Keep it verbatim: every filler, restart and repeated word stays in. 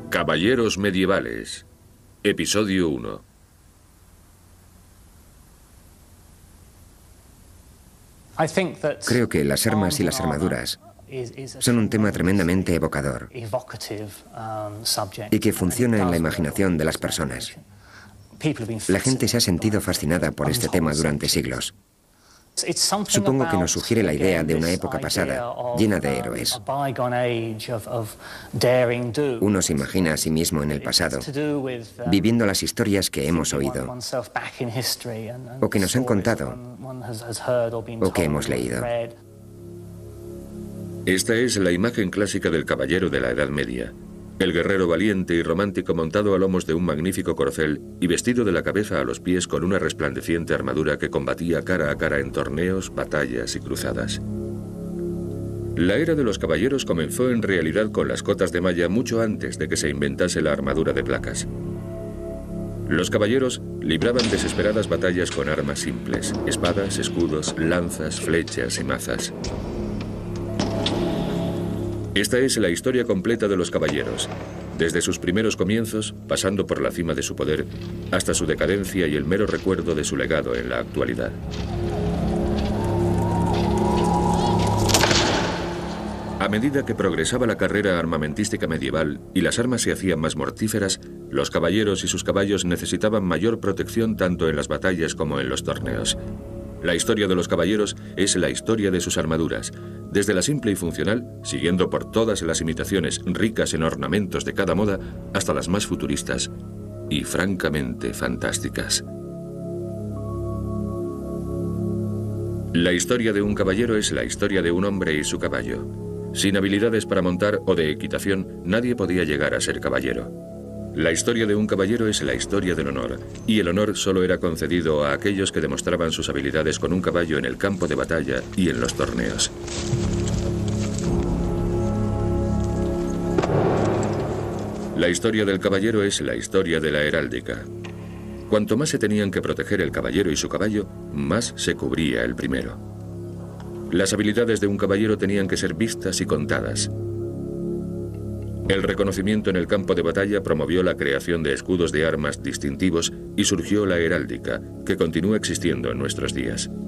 Caballeros medievales. Episodio uno. Creo que las armas y las armaduras son un tema tremendamente evocador y que funciona en la imaginación de las personas. La gente se ha sentido fascinada por este tema durante siglos. Supongo que nos sugiere la idea de una época pasada, llena de héroes. Uno se imagina a sí mismo en el pasado, viviendo las historias que hemos oído, o que nos han contado, o que hemos leído. Esta es la imagen clásica del caballero de la Edad Media. El guerrero valiente y romántico montado a lomos de un magnífico corcel y vestido de la cabeza a los pies con una resplandeciente armadura que combatía cara a cara en torneos, batallas y cruzadas. La era de los caballeros comenzó en realidad con las cotas de malla mucho antes de que se inventase la armadura de placas. Los caballeros libraban desesperadas batallas con armas simples: espadas, escudos, lanzas, flechas y mazas. Esta es la historia completa de los caballeros, desde sus primeros comienzos, pasando por la cima de su poder, hasta su decadencia y el mero recuerdo de su legado en la actualidad. A medida que progresaba la carrera armamentística medieval y las armas se hacían más mortíferas, los caballeros y sus caballos necesitaban mayor protección tanto en las batallas como en los torneos. La historia de los caballeros es la historia de sus armaduras, desde la simple y funcional, siguiendo por todas las imitaciones ricas en ornamentos de cada moda, hasta las más futuristas y francamente fantásticas. La historia de un caballero es la historia de un hombre y su caballo. Sin habilidades para montar o de equitación, nadie podía llegar a ser caballero. La historia de un caballero es la historia del honor, y el honor solo era concedido a aquellos que demostraban sus habilidades con un caballo en el campo de batalla y en los torneos. La historia del caballero es la historia de la heráldica. Cuanto más se tenían que proteger el caballero y su caballo, más se cubría el primero. Las habilidades de un caballero tenían que ser vistas y contadas. El reconocimiento en el campo de batalla promovió la creación de escudos de armas distintivos y surgió la heráldica, que continúa existiendo en nuestros días.